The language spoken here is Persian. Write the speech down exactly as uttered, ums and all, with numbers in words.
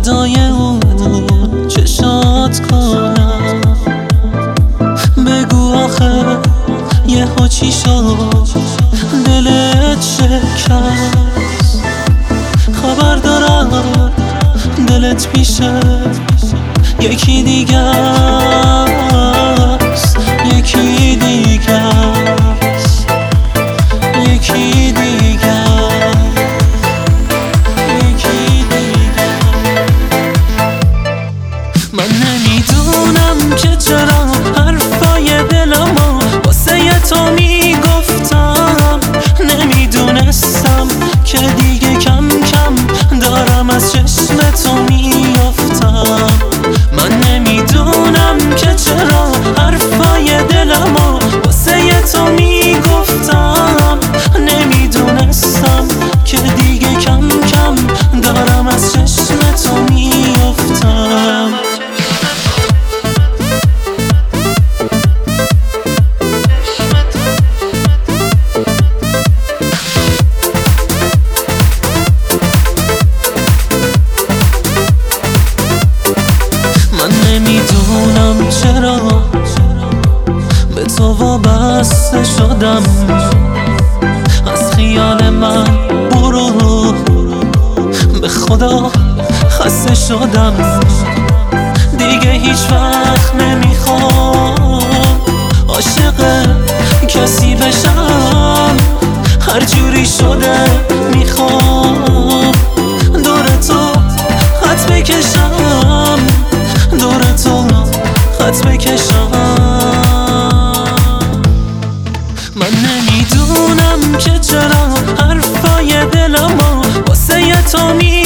فدای اون چشات کنم. بگو آخه یه ها چی شد دلت شکست. خبر دارم دلت پیشه یکی دیگه است، یکی دیگه است، یکی دیگه یکی دیگه. من نمیدونم که چرا حرفای دلمو واسه یه تو میگفتم. نمیدونستم که دیگه کم کم دارم از چشم تو میافتم. من نمیدونم که چرا حرفای دلمو واسه یه تو میگفتم. نمیدونستم که دیگه کم کم دارم از چشم تو میافتم. نمیدونم چرا به تو وابسته شدم. از خیال من برو، به خدا خسته شدم. دیگه هیچ وقت نمیخوام عاشق کسی بشم. هر جوری شده میخوام دور تو خط بکشم، دور تو خط بکشم. من نمیدونم که چرا حرفای دلمو واسه یه تو می